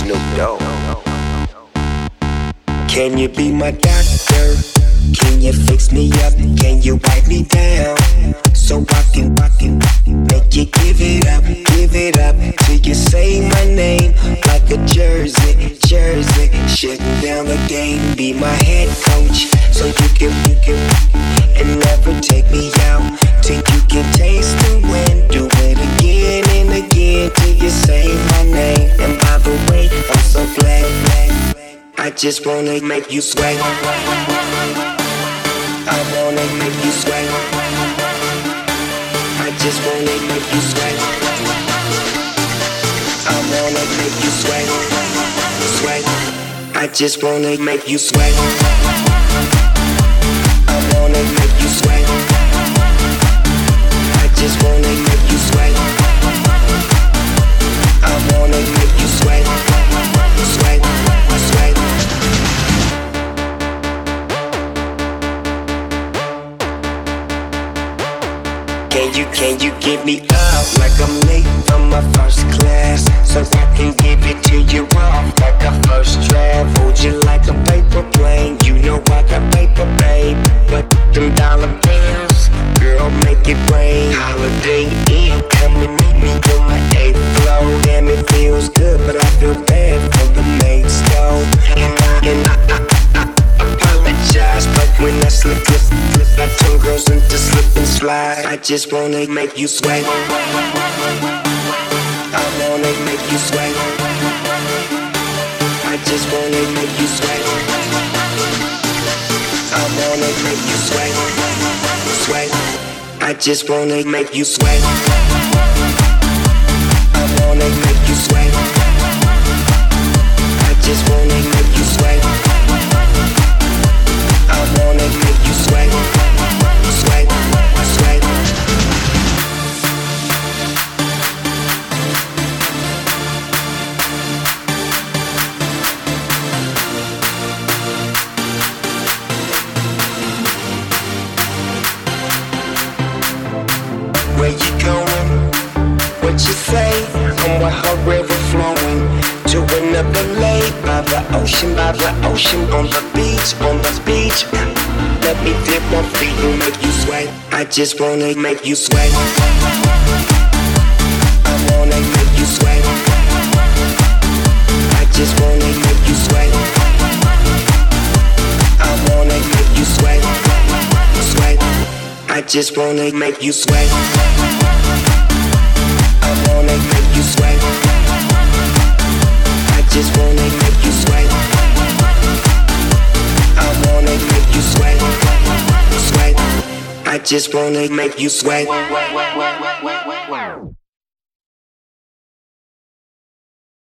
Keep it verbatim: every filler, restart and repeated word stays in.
Snoop Dogg. Can you be my doctor? Can you fix me up? Can you wipe me down? So I can, I can make you give it up, give it up till you say my name like a jersey, jersey. Shutting down the game, be my head coach, so you can, you can, and never take me out till you can taste the wind. Do it again and again till you say my name. And by the way, I'm so glad, glad. I just wanna make you sweat. I wanna make you sweat. I just wanna make you sweat. I wanna make you sweat. Sweat. I just wanna make you sweat. I wanna make you sweat. I just wanna make you sweat. I wanna make you sweat. Sweat. Sweat. Can you, can you give me up like I'm late from my first class, so I can give it to you off like a first draft? Hold you like a paper plane, you know I got paper, babe. But them dollar bills, girl, make it rain. Holiday Inn, come and meet me on my eighth floor. Damn, it feels good, but I feel bad for the mates, though. And I, and I, I, I apologize, but when I slip, slip, slip, I turn girls into slip and slide. I just wanna make you sweat. I wanna make you sweat. I just wanna make you sweat. I wanna make you sweat. Sweat. I just wanna make you sweat. I wanna make you sweat. I just wanna make you sweat. I wanna make you sweat. Sweat. Sweat. Where you going? What you say? I'm with her river flowing to another lake by the ocean, by the ocean, on the beach, on the beach. Let me dip my feet and make you sweat. I just wanna make you sweat. I wanna make you sweat. I just wanna make you sweat. I wanna make you sweat. Sweat. I just wanna make you sweat. I wanna make you sweat. I just wanna make you sweat. I wanna make you sweat. Sweat. I just wanna make you sweat.